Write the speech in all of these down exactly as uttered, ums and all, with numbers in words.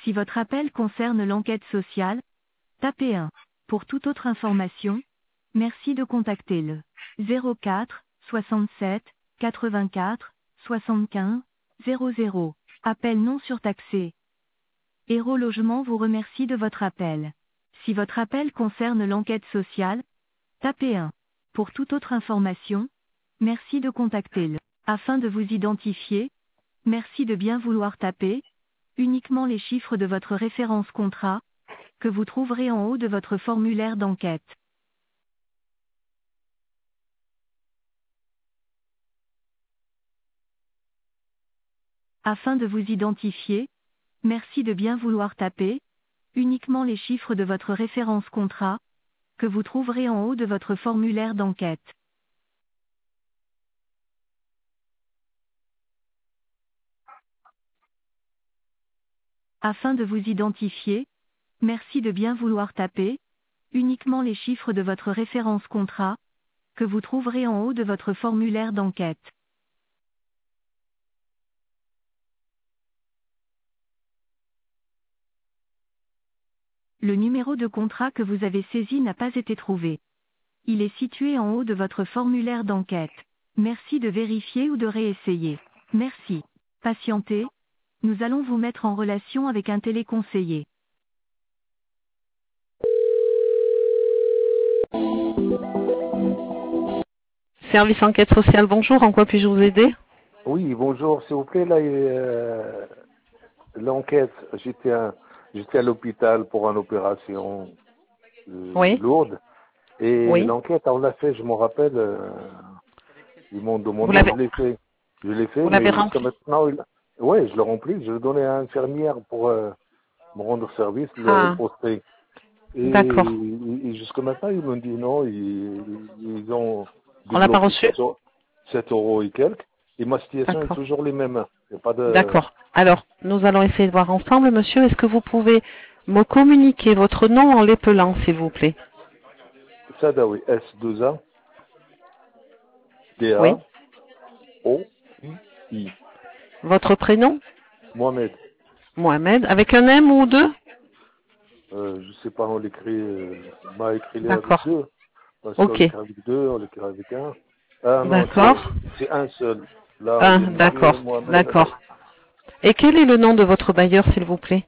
Si votre appel concerne l'enquête sociale, tapez un. Pour toute autre information, merci de contacter le zéro quatre soixante-sept quatre-vingt-quatre soixante-quinze zéro zéro. Appel non surtaxé. Héros Logement vous remercie de votre appel. Si votre appel concerne l'enquête sociale, tapez un. Pour toute autre information, merci de contacter le. Afin de vous identifier, merci de bien vouloir taper uniquement les chiffres de votre référence contrat, que vous trouverez en haut de votre formulaire d'enquête. Afin de vous identifier, merci de bien vouloir taper uniquement les chiffres de votre référence contrat, que vous trouverez en haut de votre formulaire d'enquête. Afin de vous identifier, merci de bien vouloir taper uniquement les chiffres de votre référence contrat, que vous trouverez en haut de votre formulaire d'enquête. Le numéro de contrat que vous avez saisi n'a pas été trouvé. Il est situé en haut de votre formulaire d'enquête. Merci de vérifier ou de réessayer. Merci. Patientez. Nous allons vous mettre en relation avec un téléconseiller. Service enquête sociale, bonjour, en quoi puis-je vous aider? Oui, bonjour, s'il vous plaît, là, euh, l'enquête, j'étais à, j'étais à l'hôpital pour une opération euh, Oui. lourde, et Oui. l'enquête, on l'a fait, je m'en rappelle, euh, ils m'ont demandé, Vous l'avez- je l'ai fait, je l'ai fait, Vous mais l'avez jusqu'à rempli? maintenant, il... ouais, je l'ai rempli, je l'ai donné à l'infirmière pour euh, me rendre service, le Ah. poster. Et, D'accord. et, et jusqu'à maintenant, ils m'ont dit non, ils, ils ont On l'a pas débloqué reçu? sept euros et quelques, et ma situation est D'accord. toujours les mêmes. Il n'y a pas de... D'accord. Alors, nous allons essayer de voir ensemble, monsieur. Est-ce que vous pouvez me communiquer votre nom en l'épelant, s'il vous plaît? Sadawi, S deux A, D Oui. A, O, I, I. Votre prénom? Mohamed, Mohamed. Avec un M ou deux? euh, je sais pas, on l'écrit, euh, on m'a écrit là avec D'accord. deux, parce qu'on Ok. l'écrit avec deux, on l'écrit avec un. Ah non, D'accord. c'est c'est un seul. Là, Un, il y a marqué d'accord. Mohamed. D'accord. Et quel est le nom de votre bailleur, s'il vous plaît?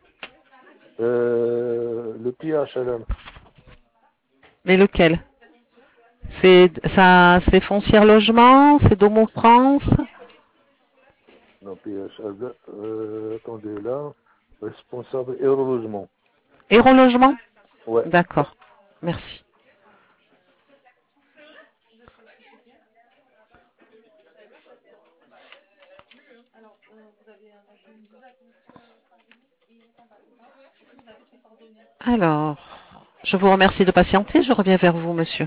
Euh, le P H L M. Mais lequel? C'est ça, c'est Foncière Logement, c'est Domo France. Non, P H L M, euh, attendez là, responsable aérologement. Héros Logement? Ouais. D'accord. Merci. Alors, je vous remercie de patienter. Je reviens vers vous, monsieur.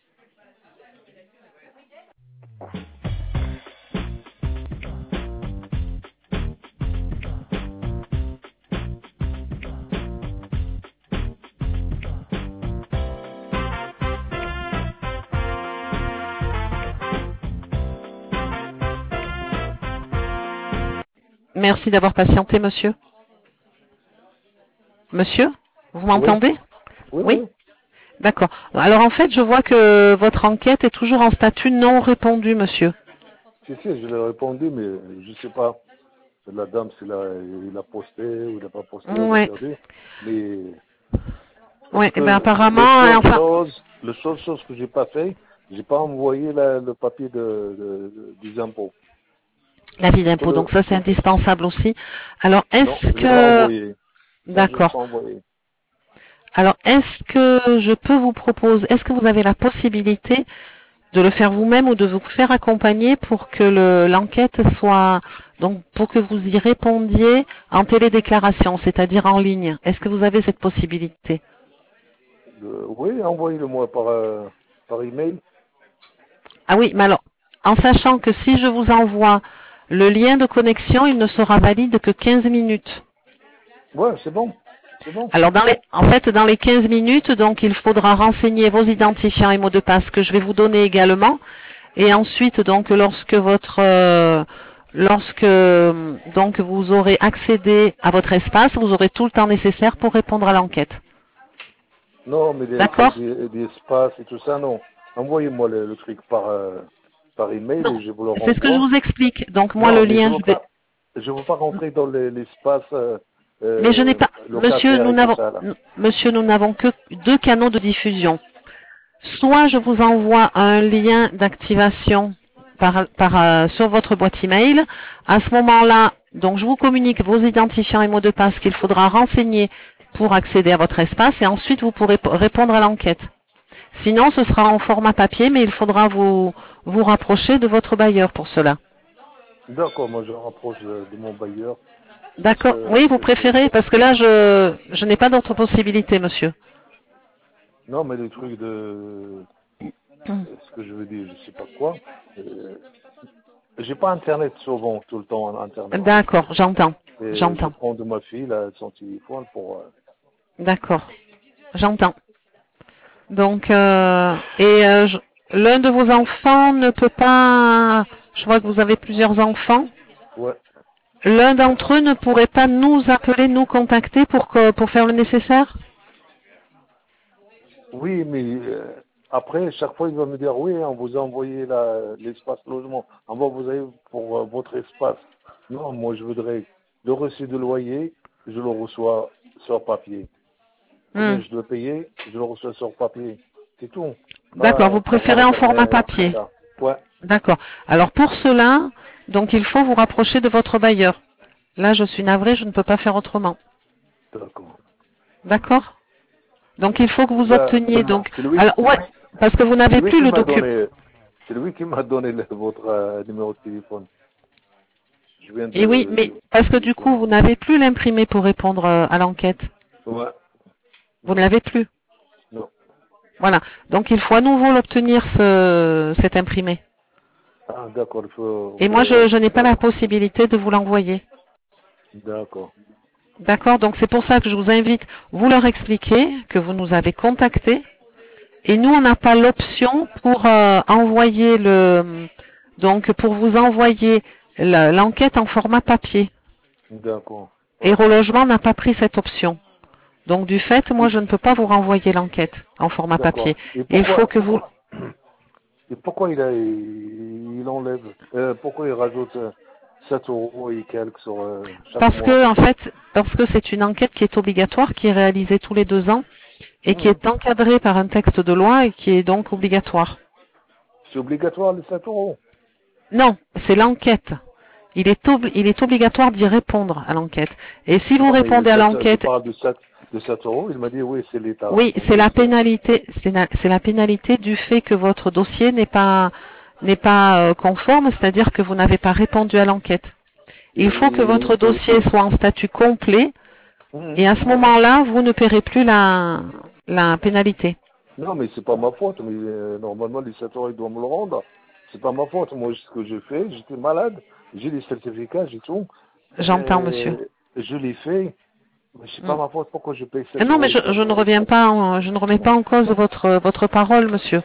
Merci d'avoir patienté, monsieur. Monsieur, vous Oui, m'entendez? oui, Oui. oui. D'accord. Alors en fait, je vois que votre enquête est toujours en statut non répondu, monsieur. Si, si, je l'ai répondu, mais je sais pas. La dame, s'il a, il a posté ou il n'a pas posté, on a Oui. perdu. Mais Oui. est-ce Eh que bien le apparemment, hein, seule enfin. chose, le seule chose que j'ai pas fait, j'ai pas envoyé la- le papier de, de- de- des impôts. L'avis Est-ce que d'impôt, le, donc ça c'est indispensable aussi. Alors non, est-ce je l'ai pas que... envoyé. Ça, je l'ai D'accord. pas envoyé. Alors est-ce que je peux vous proposer, est-ce que vous avez la possibilité de le faire vous-même ou de vous faire accompagner pour que le- l'enquête soit, donc pour que vous y répondiez en télédéclaration, c'est-à-dire en ligne? Est-ce que vous avez cette possibilité? Le- oui, envoyez-le-moi par, euh, par email. Ah oui, mais alors, en sachant que si je vous envoie le lien de connexion, il ne sera valide que quinze minutes. Ouais, c'est bon. C'est bon. Alors, dans les, en fait, dans les quinze minutes, donc, il faudra renseigner vos identifiants et mots de passe que je vais vous donner également. Et ensuite, donc, lorsque votre, euh, lorsque donc vous aurez accédé à votre espace, vous aurez tout le temps nécessaire pour répondre à l'enquête. Non, mais des, D'accord. des, des espaces et tout ça, non. Envoyez-moi le, le truc par, euh, par email Non, et je vous le c'est ce que je renvoie. vous explique. Donc moi Non, le mais je lien, ne veux, je vais... pas- je veux pas rentrer dans les- l'espace euh, Mais je n'ai euh, pas, monsieur, locataire nous et tout n'avons, ça, là. monsieur, nous n'avons que deux canaux de diffusion. Soit je vous envoie un lien d'activation par, par, euh, sur votre boîte email. À ce moment-là, donc je vous communique vos identifiants et mots de passe qu'il faudra renseigner pour accéder à votre espace et ensuite vous pourrez p- répondre à l'enquête. Sinon, ce sera en format papier, mais il faudra vous, vous rapprocher de votre bailleur pour cela. D'accord, moi je rapproche de, de mon bailleur. Parce D'accord. que Oui, vous c'est- c'est- préférez, parce que là, je, je n'ai pas d'autre possibilité, monsieur. non, mais les trucs de... Ce que je veux dire, je sais pas quoi. Euh, j'ai pas Internet souvent, tout le temps en Internet. D'accord, j'entends. Et je J'entends. prends de ma fille, là, son téléphone pour... euh, D'accord. J'entends. Donc, euh, et euh, je- l'un de vos enfants ne peut pas, je vois que vous avez plusieurs enfants, ouais. l'un d'entre eux ne pourrait pas nous appeler, nous contacter pour, que, pour faire le nécessaire? Oui, mais euh, après, chaque fois, il va me dire, oui, on vous a envoyé la- l'espace logement. On va vous avez pour euh, votre espace. Non, moi, je voudrais le reçu de loyer, je le reçois sur papier. Hmm. Combien je dois payer, je le reçois sur papier. C'est tout. D'accord, Pas vous par préférez en format Internet, tout papier. ça. Ouais, D'accord. Alors pour cela, donc il faut vous rapprocher de votre bailleur. Là, je suis navrée, je ne peux pas faire autrement. d'accord. D'accord? Donc il faut que vous Bah, obteniez donc. c'est lui, Alors ouais, parce que vous c'est n'avez lui plus qui le m'a document. donné, c'est lui qui m'a donné le- votre euh, numéro de téléphone. Je viens Et oui, de, mais de, parce que de du coup, sonner. vous n'avez plus l'imprimé pour répondre euh, à l'enquête. Ouais, Vous ne l'avez plus. non. Voilà. Donc il faut à nouveau l'obtenir ce, cet imprimé. Ah, d'accord, il faut, Et moi, faut- je, ouais, je n'ai pas la d'accord, possibilité de vous l'envoyer. d'accord. D'accord? Donc c'est pour ça que je vous invite, vous leur expliquer que vous nous avez contactés. Et nous, on n'a pas l'option pour euh, envoyer le, donc pour vous envoyer la- l'enquête en format papier. D'accord. Et Ouais. Relogement n'a pas pris cette option. Donc du fait, moi, je ne peux pas vous renvoyer l'enquête en format D'accord. papier. Et Il faut pourquoi, que vous, pourquoi, et pourquoi il a, il, il enlève, euh, pourquoi il rajoute euh, sept euros et quelques sur euh, chaque parce mois? que en fait, parce que c'est une enquête qui est obligatoire, qui est réalisée tous les deux ans et qui Hum. est encadrée par un texte de loi et qui est donc obligatoire. C'est obligatoire les sept euros. Non, c'est l'enquête. Il est, obli- il est obligatoire d'y répondre à l'enquête. Et si vous Non, mais les répondez à sept, je l'enquête, parle de sept, de sept euros, il m'a dit oui, c'est l'État. oui, Donc, c'est la je sais. pénalité, c'est la, c'est la pénalité du fait que votre dossier n'est pas n'est pas euh, conforme, c'est-à-dire que vous n'avez pas répondu à l'enquête. Il faut que Et, votre dossier soit en statut complet hum. et à ce moment-là, vous ne paierez plus la la pénalité. Non, mais c'est pas ma faute, mais euh, normalement les sept euros, ils doivent me le rendre. C'est pas ma faute. Moi, ce que j'ai fait, j'étais malade, j'ai les certificats, j'ai tout. J'entends, monsieur. Euh, je l'ai fait, mais c'est pas Mm. ma faute pourquoi je paye Ah sept non, mais euros et je, je quelques. ne reviens pas, en- je ne remets pas en cause votre votre parole, monsieur.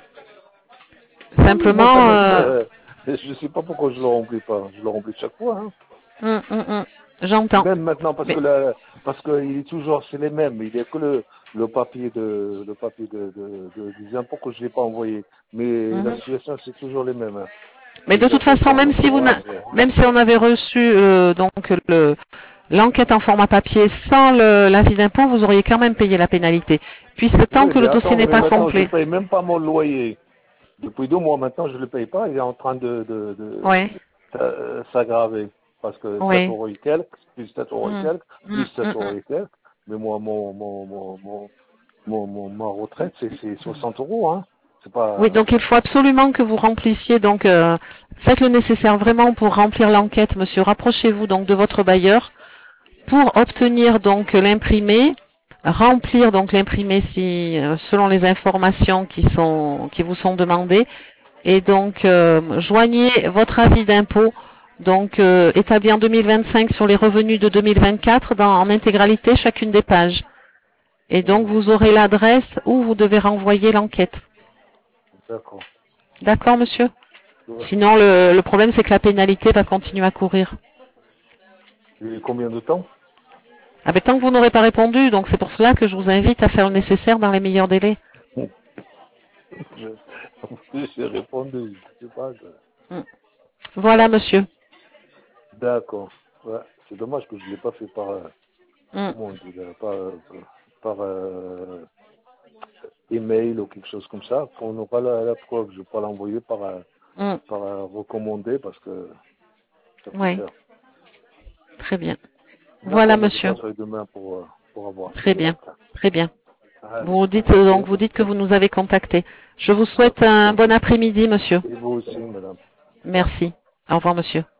Oui, mais moi quand Simplement, même, euh, euh, je sais pas pourquoi je le remplis pas. Je le remplis chaque fois. Hein. hum, hum, hum, j'entends. Même maintenant, parce Mais que la, parce que il est toujours, c'est les mêmes. Il n'y a que le, le papier de, le papier de, de, de- des impôts que je l'ai pas envoyé. Mais la mhm. situation, c'est toujours les mêmes. Hein. Mais de Les toute impôts façon, pour même si vous n'a- l'entourage. euh. même si on avait reçu euh, donc le l'enquête en format papier sans le l'avis d'impôt, vous auriez quand même payé la pénalité, puisque tant Oui, que mais le dossier attends, n'est mais pas maintenant, je complet. paye même pas mon loyer. Depuis deux mois maintenant, je le paye pas. Il est en train de, de, de Oui, euh, s'aggraver. Parce que sept oui. euros et quelques, plus sept euros et Hum, quelques, plus hum, sept hum, euros hum. et quelques. Mais moi, mon, mon, mon, mon, mon, mon- ma retraite, c'est, c'est soixante euros, hein. C'est Oui, pas, donc il faut absolument que vous remplissiez donc euh, faites le nécessaire vraiment pour remplir l'enquête, monsieur. Rapprochez-vous donc de votre bailleur pour obtenir donc l'imprimé, remplir donc l'imprimé si euh, selon les informations qui sont qui vous sont demandées et donc euh, joignez votre avis d'impôt donc euh, établi en deux mille vingt-cinq sur les revenus de deux mille vingt-quatre dans en intégralité chacune des pages et donc hum, vous aurez l'adresse où vous devez renvoyer l'enquête. d'accord. D'accord, monsieur? Ouais. Sinon, le, le problème, c'est que la pénalité va continuer à courir. Et combien de temps? Ah ben, tant que vous n'aurez pas répondu, donc c'est pour cela que je vous invite à faire le nécessaire dans les meilleurs délais. Je- J'ai répondu, je sais pas. je- Mm. Voilà, Ouais. monsieur. D'accord. Ouais. C'est dommage que je ne l'ai pas fait par, euh, Mm. comment on dit, là, par, euh, par euh, email ou quelque chose comme ça. Quand on aura la, la preuve, je ne vais pas l'envoyer par, euh, Mm. par euh, recommandé parce que ça coûte Oui, cher. très bien. Voilà, D'accord, moi je monsieur. passerai demain pour, euh, pour avoir Très ça. bien. Très bien. Allez, Vous dites euh, donc merci. vous dites que vous nous avez contacté. Je vous Ouais, souhaite un thank bon you. après-midi, monsieur. Et vous aussi, madame. Merci. Au revoir, monsieur.